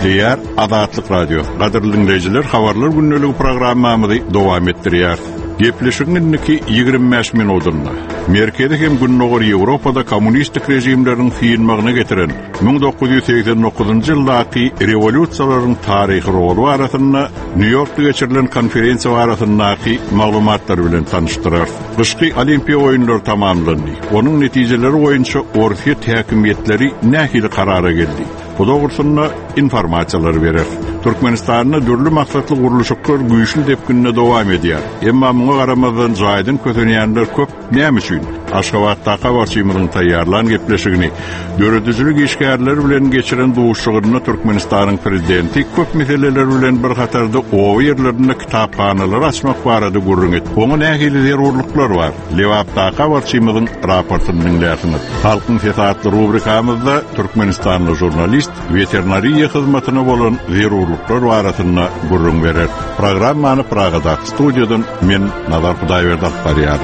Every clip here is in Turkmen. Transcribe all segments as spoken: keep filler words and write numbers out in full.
Diğer Azatlyk Radio. Gaderly dinleyijiler, habarlar günnüligi programmamyzy dowam etdirýär. Gepleşiňiňki ýygrimi beş minutunda. Merkezi hem günnäger Ýewropada kommunistik rejimleriň fiýilmegine getiren bin dokuz ýüz seksen dokuzynjy ýyldaky rewolýusiýalaryň taryhy roly arasynda New Yorkda geçirilen konferensiýa arasyndaky maglumatlar bilen tanıştyrar. Gyşky Olimpiýa oýunlary tamamlandy. Onuň netijeleri boýunça Orta häkimetleri nähili karara geldi. Bu doğrusunda informasiyalar verir. Türkmenistanyň dürli maksatly guruluşlar güýçli depkinne dowam edýär. Emma muňa garamazdan jaýdyn kötenýänler köp. Näme üçin? Aşgabatda habarçymyň taýýarlan gepleşigini döredüjilik işgärleri bilen geçiren duşugyny Türkmenistanyň prezidenti köp meseleler bilen bir gatarda o ýerlerinde kitapxanalar açmak barada gurrun etdi. Oňa nähili zerurluklar bar. Lewapda habarçymyň raportyny dinlärsiniz. Halkyň fesatly rubrikamyzda Türkmenistanyň jurnalist veterinariýa hyzmatyna bolan zerurluklar barasynda gurrun berer. Programmany Pragada studiýadan men Nazar Hudaýberdi barýar.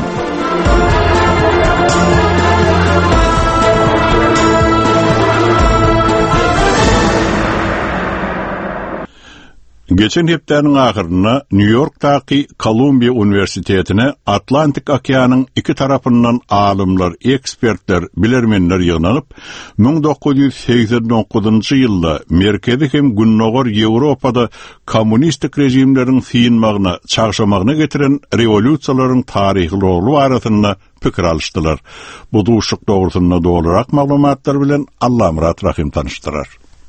Geçen heptäniň ahyryna New Yorkdaky Columbia Üniversitetine Atlantik Okeanyň iki tarapyndan alymlar, ekspertler, bilermenler ýygnanyp bin dokuz ýüz seksen dokuzynjy ýylda merkezi hem günnäger Ýewropada kommunistik rejimleriň fiýilmegine, çagşamagyna getiren rewolýusiýalaryň taryhy roly barasynda pikir alışdylar. Bu duşuk dogrusynda dolarak maglumatlar bilen Allah Murat Rahim tanıştyrar.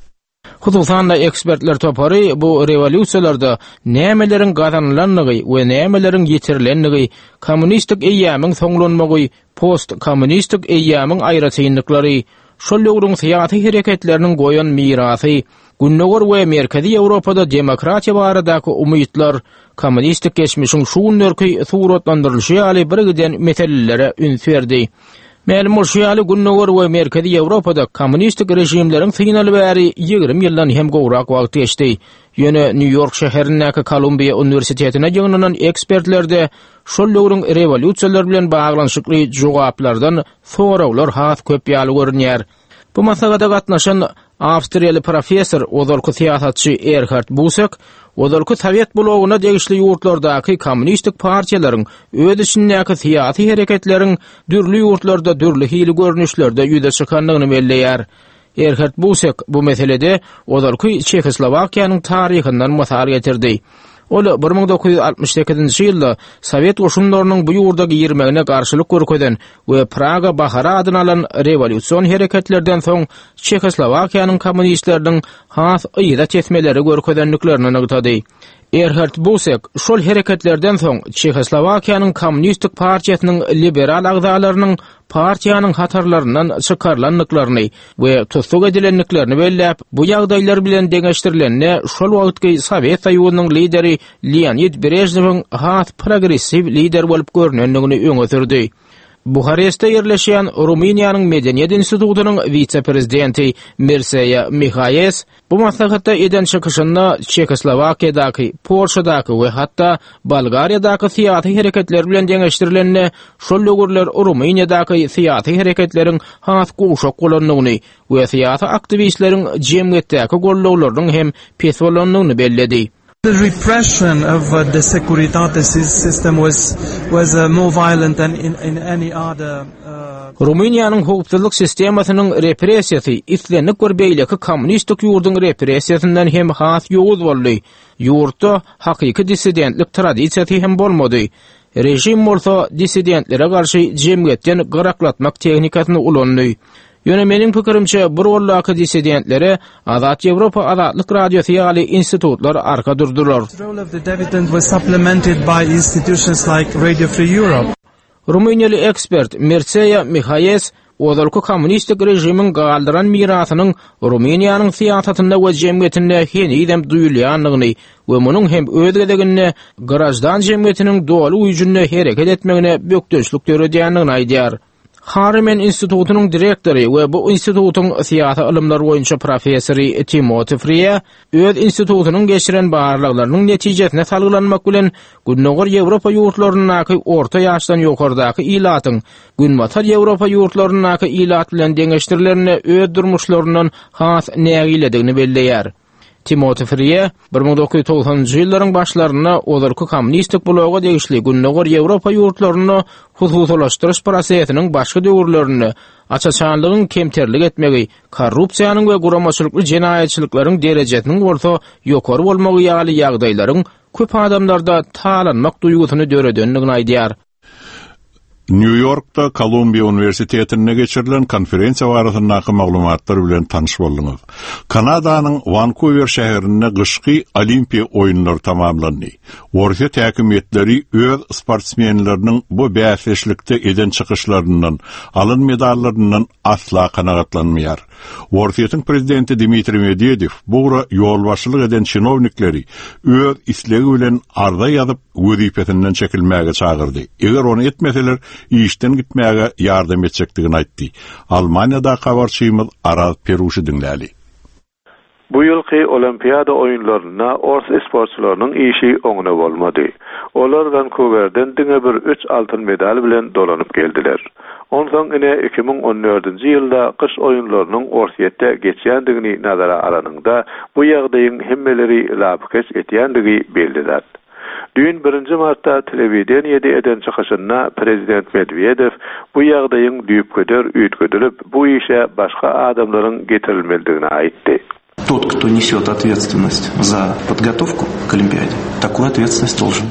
Hususan da ekspertler topary bu rewolýusiýalarda nämelerin gazanlanlygy we nämelerin ýetirilenligi, kommunistik eýýämiň soňlanmagy, post-kommunistik eýýämiň aýratynlyklary, şol ýolun syýasy hereketleriniň goýan mirasy, günnäger we merkezi Ýewropada demokratiýa baradaky umytlar, kommunistik geçmişiň şu günlerki suratlandyrylşy ýaly bir giden meselelere üns berdi. Mälum bolşýaly günnäger we merkezi Ýewropada kommunistik rejimleriň synaly bäri ýygrimi ýyldan hem gowrak wagt geçdi. Ýöne New York şäherindäki Columbia Üniversitetine ýygnanan ekspertlerde şol ýolun rewolýusiýalar bilen baglanyşykly jogaplardan sorawlar has köp ýaly görünýär. Bu masalada gatnaşan Awstriýaly professor, ozalky syýasatçy Erhard Busek, ozalky Sowet blogyna degişli ýurtlardaky kommunistik partiýalaryň öz içindäki syýasy hereketleriň dürli ýurtlarda dürli hili görnüşlerde ýüze çykanlygyny belleýär. Erhard Busek bu meselede ozalky Çekoslowakiýanyň taryhyndan masar getirdi. Ol bir ming dokuz ýüz altymyş sekizinji ýylda Sowet goşunlarynyň bu ýurda girmegine garşylyk görkezden we Praga bahara adyny alan rewolýusiýon hereketlerden soň Çekoslowakiýanyň kommunistleriniň has ýyda etmeleri görkezenliklerini nygtady. Erhard Busek şol hereketlerden soň Çekoslowakiýanyň kommunistik partiýasynyň liberal agzalarynyň partiýanyň hatarlaryndan çykarlanlyklaryny we tutsak edilenliklerini belläp, bu ýagdaýlar bilen deňeşdirilenne şol wagtky Sowet Soýuzynyň lideri Leonid Brejnewiň has progressiv lider bolup görnenligini öňe sürdi. Buharestde yerleşen Ruminiýanyň Medeniýet Institutunyň vice-prezidenti Mirseýa Mihayes bu maslahatda eden çykyşynda Çekoslowakiýadaky, Polşadaky we hatda Bolgariýadaky syýasy hereketler bilen deňeşdirilenne şol ýogurlar Ruminiýadaky syýasy hereketleriň has goşak bolanlygyny we syýasy aktivistleriň jemgyýetdäki gollawlarynyň hem pes bolanlygyny belledi. The repression of uh, the Securitate system was was uh, more violent than in, in any other. Uh... Ruminiýanyň hukukçylyk sistemasynyň repressiýasy islenip görbeýleki kommunistik ýurdun repressiýasyndan hem has ýoğuz boldy. Ýurtda hakyky dissidentlik tradisiýasy hem bolmady. Rejim bolsa dissidentlere garşy jemgyýetden gyraklatmak tehnikasyny ulandy. Ýöne meniň pikirimçe bir wagtlaky dissidentlere Azat Ýewropa Azatlyk radiosu ýaly institutlar arka durdular. The role of the dividend was supplemented by institutions like Radio Free Europe. Ruminiýaly ekspert Mirseýa Mihayes ozalky kommunistik rejimiň galdyran mirasynyň Ruminiýanyň syýasatynda we jemgyýetinde henidem duýulýanlygyny we munyň hem öz gedegine garajdan jemgyýetiniň doly uýjunna hereket etmegine bökdöşlük töredýänligini aýdýar. Harriman Institutunyň direktori we bu institutyň syýasy ilmler boýunça professory Timothy Freya öz institutunyň geçiren barlyklarynyň netijesine salgylanmak bilen günnäger Ýewropa ýurtlarynyň orta ýaşdan ýokardaky ilatyň günmatar Ýewropa ýurtlarynyň ilat bilen deňeşdirilerini öz durmuşlaryndan has nägiledigini belleýär. Timothy Freer bir ming dokuz yüz togsansynjy ýyllaryň başlaryna olarky kommunistik bloga degişli günnäger Ýewropa ýurtlaryny hususlaşdyryş prosesiniň başga döwürlerini açaçanlygyň kemterlik etmegi, korrupsiýanyň we guramaçylykly jenaýetçilikleriň derejesiniň orta ýokary bolmagy ýaly ýagdaýlaryň köp adamlarda talanmak duýgusyny döredenligini aýdýar. New York'ta Columbia Üniversitetine geçirilen konferensiya barasyndaky maglumatlar bilen tanyş boldunuz. Kanadanyň Vancouver şäherinde gyşky Olimpiya oýunlary tamamlandy. Worset häkimetleri öz sportsmenleriniň bu bäsleşlikde eden çykyşlaryndan, alyn medallaryndan asla kanagatlanmaýar. Worset'in prezidenti Dmitri Medvedev bugra ýolbaşçylyk eden çinownikleri öz islegi bilen arda ýazyp wezipetinden çekilmäge çagyrdy. Eger onu etmeseler işten gitmäge ýardam etjekdigini aýtdy. Almaniýada habarçymyz Araz Peruşy dinläli. Bu ýylky Olimpiada oýunlaryna ors sportçylarynyň işi oňuna bolmady. Olar Vancouverden diňe bir üç altyn medal bilen dolanyp geldiler. Ondan ine iki ming on dördünji ýylda kış oýunlarynyň Orsiýetde geçýändigini nazara alanyňda bu ýagdaýyň hemmeleri lapkeç etýändigi bellidir. Dün birinji martda telewiziýede eden çykyşynda prezident Medvedev bu ýagdaýyň düýüp göder üýtgedilip bu işe başga adamlaryň getirilmelidigini aýtdy. Тот, кто несет ответственность за подготовку к Олимпиаде, такую ответственность должен.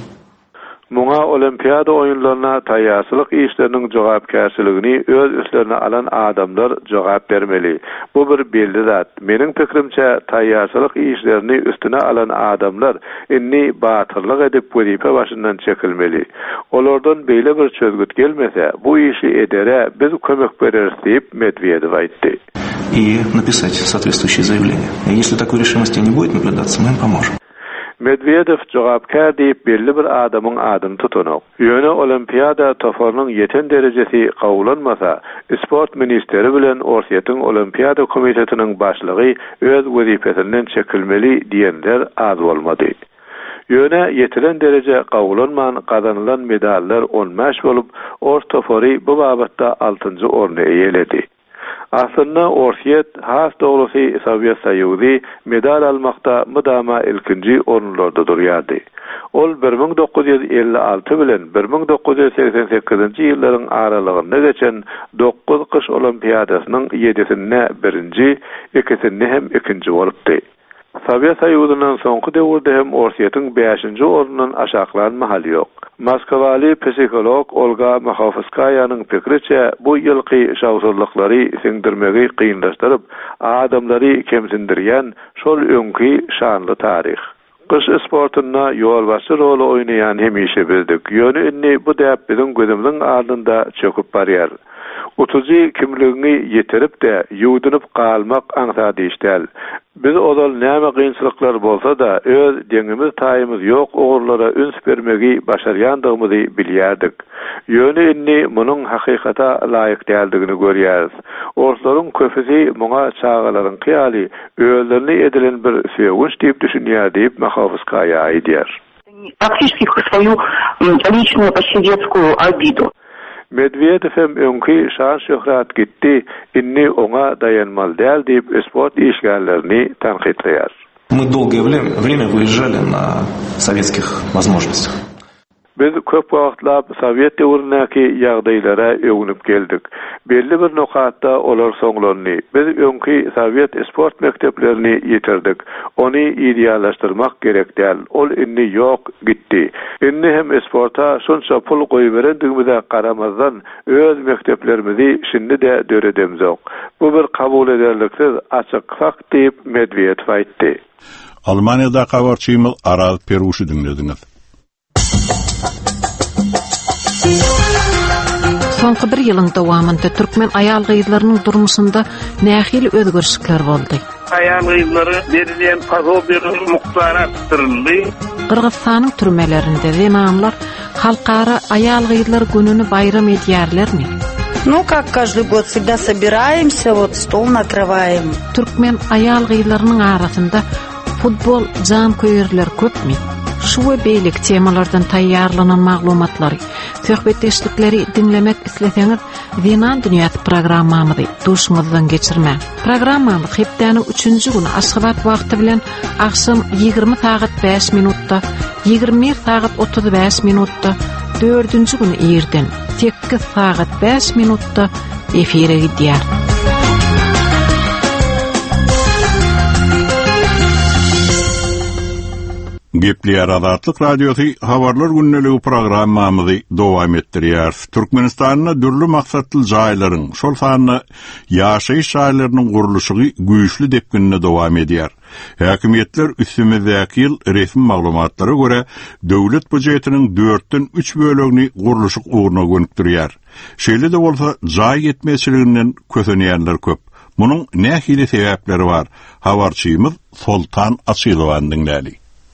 Muňa Olimpiada oýunlaryna taýýarçylyk işleriniň jogapkärçiligini öz üstlerine alan adamlar jogap bermeli. Bu bir belli zat. Meniň pikirimçe taýýarçylyk işlerini üstüne alan adamlar inni batyrlyk edip wezipe başyndan çekilmeli. Olardan beýle bir çözgüt gelmese bu işi edere biz kömek bereriz diýip Medvedev aýtdy. И написать соответствующее заявление. И если такой решимости не будет наблюдаться, мы им поможем. Medvedev jogapkär diýip belli bir adamyň adyny tutanok. Ýöne Olimpiada toparynyň ýeten derejesi gawulanmasa, sport ministeri bilen Orsiýetiň Olimpiada komitetiniň başlygy öz wezipesinden çekilmeli diýenler az bolmady. Ýöne ýetilen dereje gawulanman kazanylan medallar on beş bolup, ors topary bu babatda altynjy orny eýeledi. Aslında Orsiýet has dowlaty Sowet Soýuzy medal almakda mydama ilkinji orunlarda durýardy. Ol bir ming dokuz yüz elli alty bilen bir ming dokuz yüz seksen sekizinji ýyllaryň aralygynda geçen dokuz kış olimpiadasynyň ýedisinde birinji, ikisinde hem ikinji bolupdy. Sowet Soýuzynyň soňky döwürde hem Orsiýetiň beşinji orundan aşaklanma hali ýok. Moskwaly psikolog Olga Makhovskaýanyň pikiriçe bu ýylky şawsuzlyklary siňdirmegi kynlaşdyryp, adamlary kemsindirýän şol öňki şanly tarih. Kış sportyna ýolbaşçy rol oýnaýan hemişe bildik. Ýöne inni bu däp biziň gözümizin aldynda çöküp barýar. Utuji kimligini ýetirip de ýuwdunyp galmak aňsady işdäl. Biz ozal näme gynçylyklar bolsa da öz deňimiz taýymyz ýok ogurlara üns bermegi başarýandygymyzy bilýärdik. Ýöne inni munyň hakykata laýyk däldigini görýäris. Orslaryň köpüsi muňa çağalaryň kyýaly özlerini edilen bir söwünç diýip düşünýär diýip Makhovskaýa aýdýar. Фактически свою личную почти детскую обиду. Medvedev hem öňki şan şöhrat gitdi, inni oňa dayanmal däl diýip sport işgärlerini tanqidleýär. Мы долгое время выезжали на советских возможностях. Biz köp wagtlap Sowet döwründäki ýagdaýlara öňünip geldik. Belli bir nokatda olar soňlandy. Biz öňki Sowet sport mekteplerini ýetirdik. Ony ideallaşdyrmak gerek däl. Ol inni ýok gitdi. Inni hem sporta şonça pul goýberendигimize garamazdan öz mekteplerimizi şimdi de döredemzok. Bu bir kabul ederliksiz açyk fakt diýip Medvedev aýtdy. Almaniýada habarçymyz Araz Peruşy dinlediňiz. Soňky bir ýylyň dowamında türkmen aýal gyýlarynyň durmuşynda nähili özgörüşler boldy. Aýal gyýlary berilen pazobiýany muktara tutuldy. Kırgızstanyň türmelerinde imamlar halkara aýal gyýlary gününi bayram edýärlermi? Ну, как каждый год всегда собираемся, вот стол накрываем. Türkmen aýal gyýlarynyň arasynda futbol, jam köýerler köpmi? Şu we beýlik temalardan taýýarlanan maglumatlary söhbetleşdikleri dinlemek isleseňiz, Wenan Dünyasy programmamyzy duşuňyzdan geçirme. Programmamyz hepdäniň üçünji güni Aşgabat wagty bilen akşam ýygrimi saat beş minutda, ýygrimi bir saat otuz beş minutda, dördünji güni ýerden sekiz saat beş minutda efire gidýär. Gepleýär Azatlyk Radiosy habarlar günneligi programmamyzy dowam etdirýär. Türkmenistanyň dürli maksatly jaýlaryň, şol sanyny ýaşaýyş jaýlarynyň gurulşy güýçli depkinine dowam edýär. Häkimetler üstümizdäki ýyl resmi maglumatlara görä döwlet budjetiniň dörtden üç bölegini gurulşy uğruna gönükdirýär. Şeýle de bolsa jaý yetmezçiliginden kösenýänler köp. Munyň nähili sebäpleri bar? Habarçymyz Soltan Asylowan dinläli.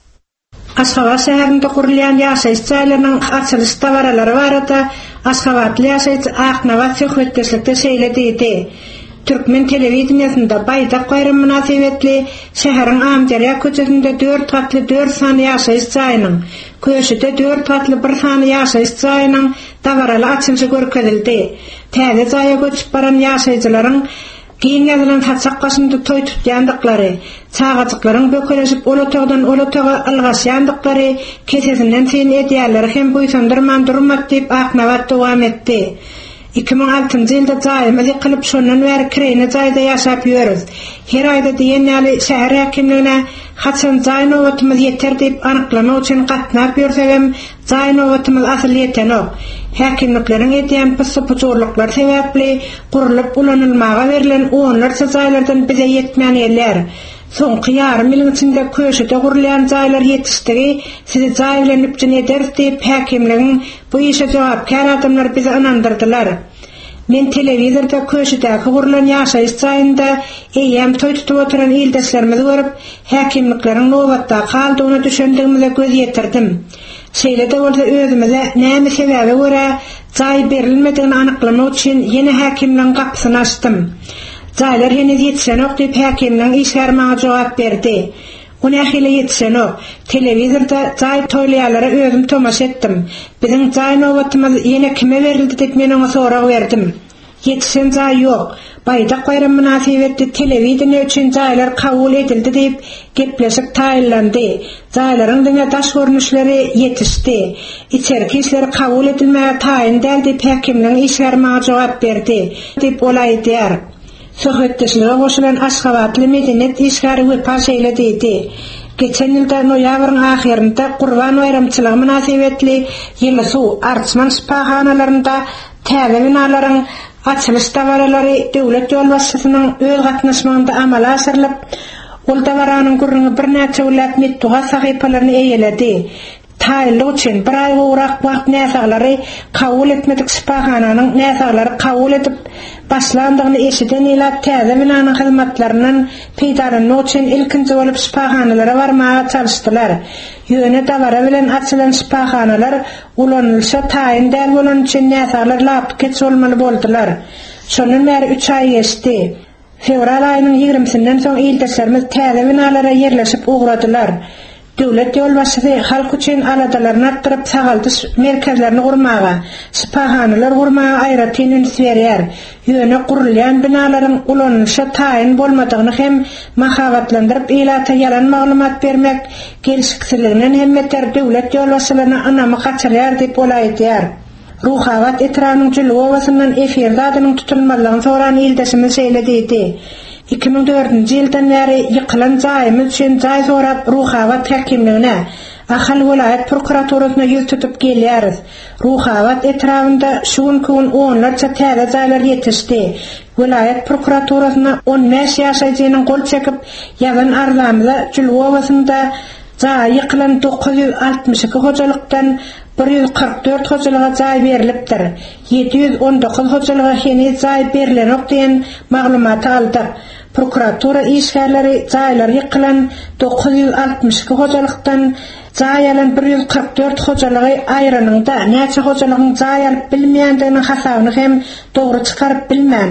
Aşgabat şäherinde kurulýan ýaşaýyş jaýlarynyň açylyş dawaralary barada Aşgabatly ýaşaýyjy Aknabat söhbetdeşlikde şeýledidi. Türkmen telewizionyasynda baýdak gaýram münasibetli şäheriň Amjariýa köçesinde dört katly dört sany ýaşaýyş jaýynyň, köşede dört katly bir sany ýaşaýyş jaýynyň dawaraly açylyşy görkezildi. Täze jaýa göçüp baran ýaşaýjylaryň giň ýazylan haçak gaşynda toý tutýandyklary, çağaçyklaryň bökeleşip olatagdan olataga algaşýandyklary, kesesinden sen edýärleri hem buýsandyrman durmak diýip Aknabat dowam etdi. iki bin altıncı ýylda jaýymyzy kılıp şondan bäri kirene jaýda ýaşap ýörüz. Her aýda diýenýäli şäher häkimligine haçan jaý nowatymyz ýeter diýip anyklamak üçin gatnap ýörsegem, jaý nowatymyz asyl ýetenok. Häkimlikleriň edýän pyssypçylyklar sebäpli gurulup ulanylmaga berilen onlarça jaýlardan bize ýetmeýän ýerler. Soňky ýarym ýylyň içinde köşede gurulýan jaýlar ýetişdigi, sizi jaý bilen üpjün eder diýip häkimligiň bu işe jogapkar adamlar bize inandyrdylar. Men telewizorda köşedäki gurulan ýaşaýyş jaýynda eýem toý tutup oturan ýyldaşlarymyzy görüp, häkimlikleriň nowatda kaldygyny düşündigimde göz ýetirdim. Şeýle de bolsa özümize näme sebäbe görä jaý berilmedigini anyklamak üçin ýene häkimliň gapysyny açdym. Jaýlar henüz ýetişenok diýip häkimliň işgärmäge jogap berdi. Ony ahile ýetişenok. Telewizorda jaý toýlaýalary özüm tomaş etdim. Biziň jaý nowatymyz ýene kime berildi diýip men oňa sorag berdim. Ýetişen jaý ýok. Baýdak gaýram münasibetli telewizoriýa üçin jaýlar kabul edildi diýip gepleşik taýlandy. Jaýlaryň diňe daş görnüşleri ýetişdi. İçerki işleri kabul edilmäge taýin däl diýip häkimliň işgärmäge jogap berdi diýip olaýdýar. Söhbetdeşlige goşulan Aşgabatly medenet işgary wepa şeýledidi. Geçen ýylda noýabryň ahyrynda Gurban bayramçylygy münasibetli Ýylysu Artsman spahanalaryna täze binalaryň açylyş dawaralary döwlet ýol başçysynyň öz gatnaşmagynda amala aşyrylyp, ol dawaranyň gurruny bir näçe ulat mettuga sahypalaryny eýeledi. Taýlyk üçin bir aý urak wagt näsaglary kabul etmedik spahananyň näsaglary kabul edip başlandygyny eşiden ýyla täze binanyň hyzmatlarynyň peýdarlygy üçin ilkinji bolup spahanalara barmaga çalışdylar. Ýöne dawara bilen açylan spahanalar ulanylşa taýin däl bolan üçin näsaglar lap geçolmaly boldylar. Şonun bäri üç aý geçdi. Fevral aýynyň ýygrimisinden soň ýyldaşlarymyz täze binalara ýerleşip ugradylar. Döwlet ýol başçysy halk üçin aladalaryny artdyryp sagaldyş merkezlerini gurmaga, spahanalar gurmaga aýratyn üns berýär. Ýöne gurulýan binalaryň ulanylşa taýin bolmadygyny hem mahabatlandyryp ýylata ýalan maglumat bermek gelişikçiliginden hem meter döwlet ýol başçylaryna anamy gaçyrýar diýip olaýdýar. Ruhabat etranyň jylwasyndan efirde adynyň tutulmalygyny soran ýyldaşymyz şeýledidi. iki bin dördünji ýyldan bäri ýykylan jaýymyz üçin jaý sorap Ruhabat häkimligine, Ahal vilayet prokuraturasyna ýüz tutup gelýäris. Ruhabat etrafynda şu gün onlarça täze jaýlar ýetişdi. Vilayet prokuraturasyna on beş ýaşaýjynyň gol çekip ýagan arzamyza Jülwowasynda jaý ýykylan dokuz ýüz altymyş iki hojalykdan bir ýüz kırk dört hojalyga jaý berilipdir. yedi yüz on dokuz hojalyga henüz jaý berilenok diýen maglumat aldyk. Prokuratura işgärleri jaýlar ýykylan dokuz ýüz altymyş iki hojalykdan jaý alan bir ýüz kırk dört hojalygy aýranyňda näçe hojalygyň jaý alyp bilmeýändigini hasabyny hem dogry çykaryp bilmän.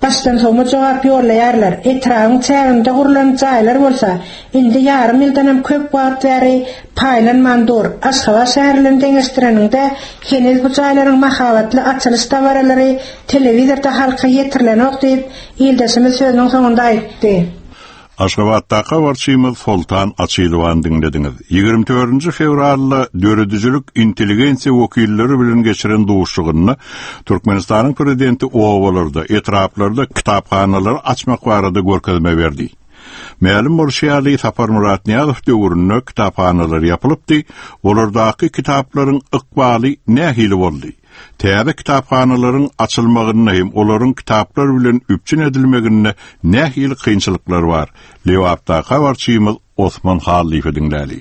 başdan soňa jogap ýollarlar. Etragyň çäginde gurulan jaýlar bolsa, indi ýarym ýyldan hem köp wagt bäri paýlanman dur. Aşgabat şäherlerini deňeşdireninde henüz bu jaýlaryň mahabatly açylış dawaralary telewizorda halka ýetirilenok diýip ýyldaşymyz sözüniň soňunda aýtdy. Aşgabatdaky warçymyz Sultan Açylowan dinlediňiz. ýygrimi dördünji fevralda döredüjülük intelligensiýa wekilleri bilen geçiren duşugyny Türkmenistanyň prezidenti owalarda, etraplarda kitapxanalar açmak barada görkezme berdi. Ma'lum bolşýarly Sapar Murat Niýazow döwründe kitapxanalar ýapylypdy. Olardaky kitaplaryň ykbaly nähili boldy. Täze kitapxanalaryň açylmagyna hem olaryň kitaplar bilen üpçün edilmegine nähili kynçylyklar bar. Lewapda habarçymyz Osman Halife dinläli.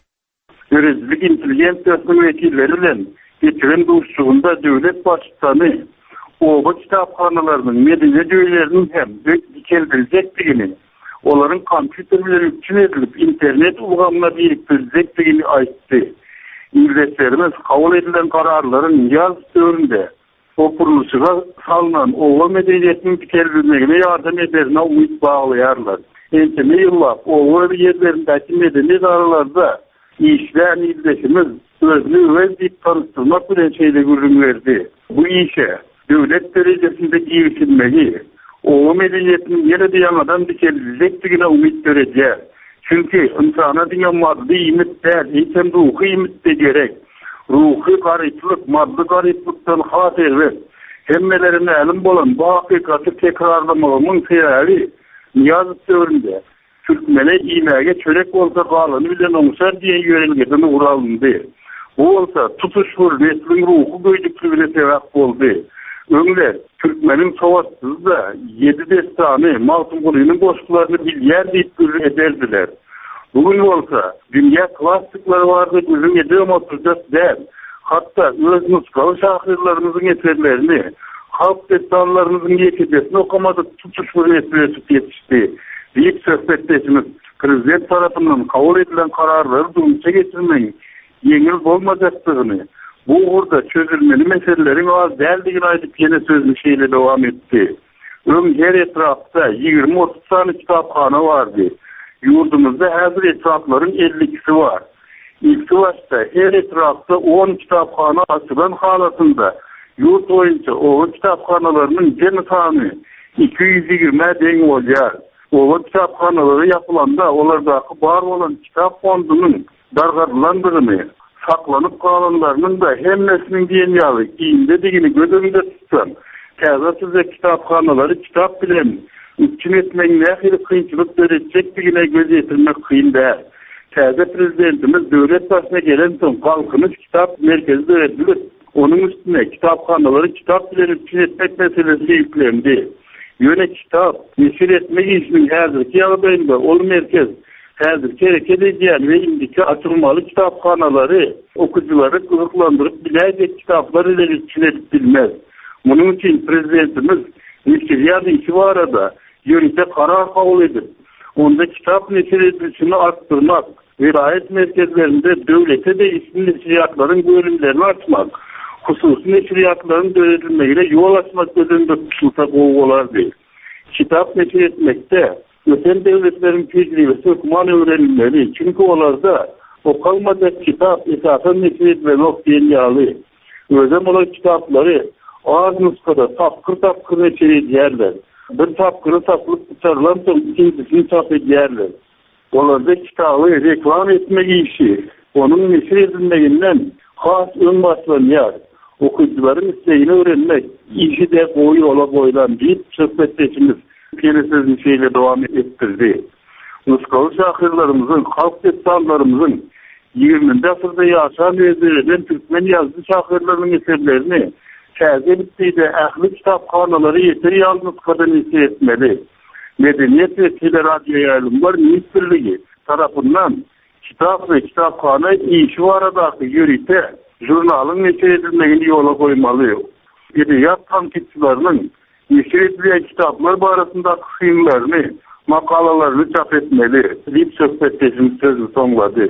Döredüjülük intelligensiýasynyň wekilleri bilen geçiren duşugynda döwlet başçysy oba kitapxanalarynyň medeniýet ýöýleriniň hem dikeldirilekdigini, olaryň kompýuter bilen üpçün edilip internet ulgamyna biriktirilekdigini aýtdy. İngilizlerimiz kabul edilen kararların yaz dövründe okuruluşuna salınan oğul medeniyetinin dikelbilmegine yardım ederine umut bağlayarlar. Enteme yıllap oğul yerlerindeki medeniyet aralarda işleyen ildeşimiz özünü öz deyip tanıtılmak bilen şeyle görün verdi. Bu işe devlet derecesinde girişilmeli, oğul medeniyetinin yine de yanadan dikelbilecektigine umut vereceğiz. Çünkü insana diňe maddi ýymyt däl, hem ruhy ýymyt de gerek. Ruhy garyplyk, maddi garyplykdan hatyr we hemmeleri ma'lum bolan bu hakykaty tekrarlamagymyň sebebi Niýazow döwründe türkmene iýmäge çörek bolsa galyny bilen oňşar diýen ýöreligini uralyndy. Bu bolsa tutuş hürmetliň ruhy göýdükligine sebäp boldy. Öňler türkmeniň sowatsızda ýedi destany Maltum Gulynyň goşklaryny bilýär diýip ederdiler. Bugün bolsa dünýä klassiklary bardy, bizim edem oturjak däl. Hatda öz nuskaly şahyrlarymyzyň eserlerini, halk destanlarynyň ýetişmesini okamadyk tutuş hürmetli ýetişdi. Diýip söhbetdeşimiz prezident tarapyndan kabul edilen kararlary duňça geçirmeň ýeňil bolmajakdygyny, bu urda çözülmeli meselelerin az däldigini aýdyp ýene sözüni şeýle dowam etdi. Öň her etrapda ýygrimi otuz sany kitapxana bardy. Yurdumuzda häzir etraplaryň ellikisi var. İlki başda her etrapda on kitapxana açylan halatynda yurt boýunça o kitapxanalarynyň jemy sany iki yüz ýygrime deň bolýar. O kitapxanalary ýapylanda olardaky bar bolan kitap fondunyň dargalandygyny, saklanyp kalanlarynyň da hemmesiniň diýenýaly ýyňda digini gödümde tutsan, käzatsyz kitapxanalary kitap bilen üpçün etmek nähili kynçylyk beredjekdigine göz ýetirmek kyn däl. Täze prezidentimiz döwlet başyna gelen soň halkyny kitap merkezde edilip, onuň üstüne kitapxanalary kitap bilen üpçün etmek meselesi ýüklendi. Ýöne kitap neşir etmek işiniň häzirki ýagdaýynda ol merkez häzir kereket edýän we indiki açylmaly kitapxanalary okuwçylary gyzyklandyryp biläjek kitaplar ile üpçün bilmez. Munyň üçin prezidentimiz neşiriyat işi barada ýönetim karar kabul edip, onda kitap neşir edilişini arttırmak, vilayet merkezlerinde döwlete de ismi neşriyatlaryň bölümlerini açmak, hususy neşriyatlaryň döredilmegine ýol açmak gözünde tutulsa gowy bolardy. Kitap neşir etmekde öten devletleriň tecrübesi okman öwrenilmeli. Çünkü olarda okalmadyk kitap esasen neşir edilmek diýenýaly. Özem olar kitaplary az nuskada tapkır tapkır neşir edýärler. Bir tapkırı tapılıp tutarlan soň ikincisini tap edýärler. Olarda kitabı reklam etmek işi, onun neşir edilmeginden has ön başlanýar. Okuwçylaryň islegini öwrenmek işi de goýy ola boýlan diýip söhbetdeşimiz kelesizin şeýle dowam etdirdi. Nuskaly şahyrlarymyzyň, halk destanlarymyzyň ýygrimiňji asyrda ýaşan ýerlerinden türkmen ýazgy şahyrlarynyň eserlerini täze bitdi ähli kitapxanalary ýeter ýalnys kadar neşir etmeli. Medeniyet ve Teleradyo Ýaýlymlar Ministrligi tarapyndan kitap ve kitapxana işi aradaky ýörite jurnalyň neşir edilmegini ýola goýmaly. Edebiyat tanqidçilarynyň neşir edilen kitaplar barasında kıyımlarını, makalalarını çap etmeli. Diýip söhbetdeşimiz sözü soňlady.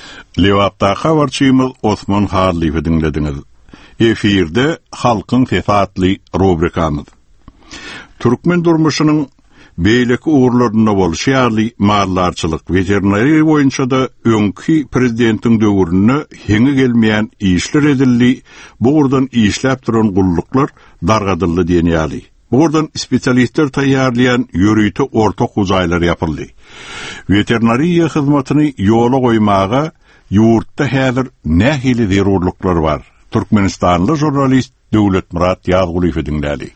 Lewapda habarçymyz Osman Halife dinlediňiz. Efirde halkyň tefatly rubrikamyz. Türkmen durmuşynyň beýleki uğurlaryna bolşýarly mallarçylyk veterinariýa boýunça da öňki prezidentiň döwrüne heňe gelmeýän işler edildi. Bu urdan işläp duran gulluklar dargadyldy diýenýärli. Bu urdan spesialistler taýýarlayan ýörüýte ortak uzaýlar ýapyldy. Veterinariýa hyzmatyny ýola goýmaga ýurtda häzir nähili zerurluklar bar. Türkmenistanly jurnalist Döwlet Murat Ýazguliýew dinlädi.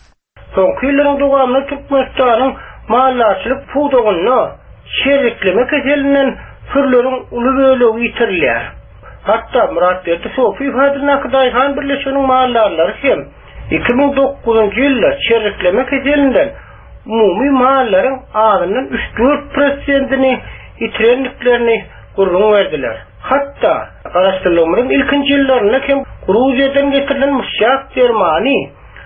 Soňky ýyllaryň dowamly Türkmenistanyň mallarçylyk puwdugyny şerikleme keselinden türleriň uly bölegi ýitirilýär. Hatda Murat Berdi Sofi ifadelerine Daýhan birleşiginiň mallarlary hem iki ming dokuzunçy ýylda şerikleme keselinden umumy mallaryň adynyň üç dört prosentini ýitirenliklerini gurrun berdiler. Hatta garaşdyrylmaryň ilkinji ýyllaryna hem Gruziýadan getirilen müşak dermani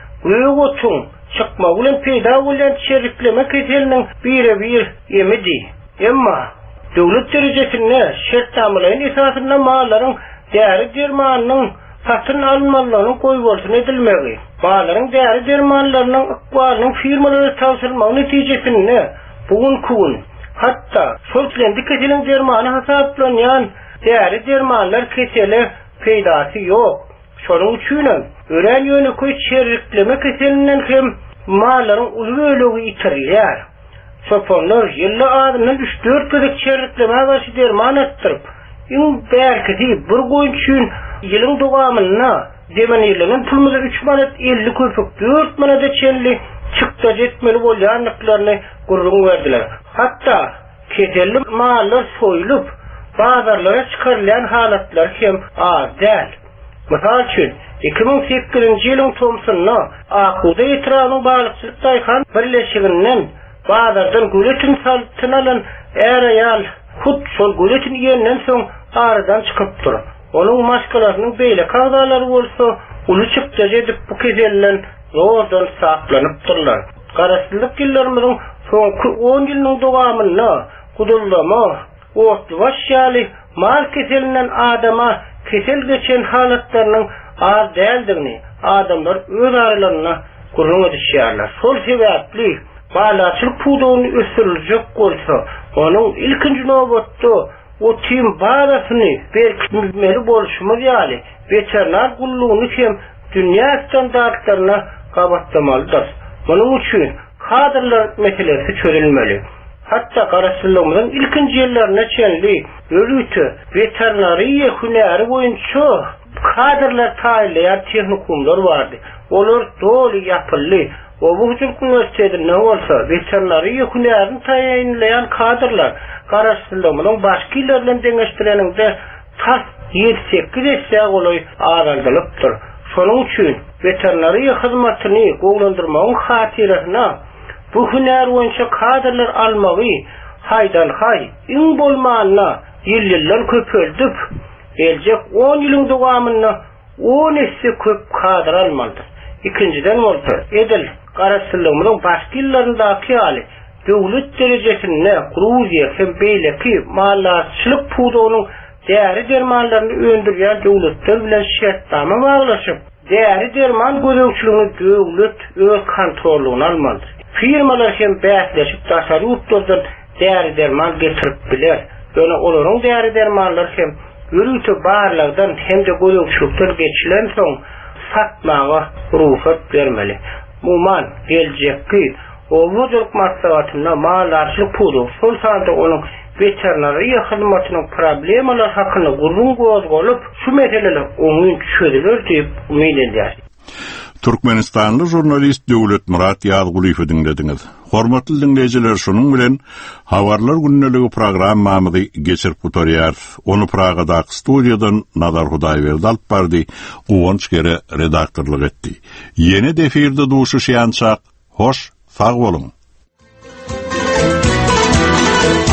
Göwotun çıkma bilen peýda bolan şerikleme keseliniň bire-bir emidi. Emma döwlet derejesinde şert tamamlaýan esasynda mallaryň däri dermanynyň satyn almanlaryň goýulmaly edilmegi. Mallaryň däri dermanlarynyň ykbalynyň firmalara tawsyrlmagy netijesinde bugunky gün hatda şol kendi keseliniň dermany hasaplanýan däri dermanlar keseli peýdasy ýok. Şonuň üçin ören ýöneköy şerikleme keselinden hem mallaryň uly bölegi ýitirilýär. Soponlar ýylla adynyň üç dört gözek şerikleme garşy derman etdirip, iň bälkidi bir goýun üçin ýylyň dowamyna demen ýylyň pulmyzy üç manat elli köpek dört manata çenli çykda jetmeli bolýanlyklaryny gurrun berdiler. Hatda keselli mallar soýulyp bazarlara çykarylýan halatlar hem az däl. Mysal üçin iki ming sekizinçi ýylyň Tomsonna Akuda ýetiranyň balykçylyk Daýhan birleşiginden bazardan göletin salytyny alan er aýal hut şol göletin ýerinden soň aradan çykypdyr. Onuň maskalarynyň beýle kagdalary bolsa, uly çykda jedip bu kezelden zordan saklanypdyrlar. Garaşdyrlyk ýyllarymyzyň soňky on ýylyň dowamyna gudullama, orta başýaly mal keselinden adama kesel geçen halatlarynyň az däldigini adamlar öz aralaryna gurrun edýärler. Şol sebäpli mallarçylyk puwdugyny ösdüriljek bolsa, onuň ilkinji nowbatda o tim barasyny berkitmeli bolşumyz ýaly veterinar gullugyny hem dünýä standartlaryna gabatlamalydyr. Munyň üçin kadrlar meselesi çözülmeli. Hatta garaşdyrylmaryň ilkinji ýyllaryna çenli ýörüýte veterinariýa hünäri boýunça kadrlar taýinleýän tehnikumlar bardy. Olar doly ýapyldy. O bu üniversitede ne bolsa veterinariýa hünärini taýinleýän kadrlar garaşdyrylmaryň başga ýyllar bilen deňeşdireninde tas ýedi sekiz esse goly aralypdyr. Şonuň üçin veterinariýa hyzmatyny gowlandyrmagyň hatyryna bu hünär boýunça kadrlar almagy haýdan haý iň bolmanyna ýyl-ýyllar köpeldip geljek on ýylyň dowamyna on esse köp kadr almalydyr. İkinciden bolsa edil garaşdyrylmaryň başga ýyllaryndaky ýaly döwlet derejesinde Gruziýa hem beýleki mallarçylyk puwdugynyň däri dermanlaryny öndürýän döwletler bilen şertnama baglaşyp däri derman gözegçiligini döwlet öz kontrolyna almalydyr. Firmalar hem bäsleşip taşarypdyrlar däri derman getirip biler. Ýöne olaryň däri dermanlar hem ýörüýte barlardan hem de gözegçilikler geçilen soň satmaga ruhsat bermeli. Muman geljekki owuzlyk maslahatyna mallarçylyk puwdug şol sanda onuň veterinariýa hyzmatynyň problemalary hakyny gurrun gozgolyp şu meseleler oňun çözüler diýip umyt edýär. Türkmenistanly jurnalist Döwlet Murat Ýazguliýew dinlediňiz. Hormatly dinleýijiler, şonuň bilen Habarlar günneligi programmamyzy geçirip oturýar. Onu Pragada studiýadan Nazar Hudaýberdi alyp bardy, Owunç gere redaktorlyk etdi. Ýene defirde duşuşýançak, hoş, sag bolun.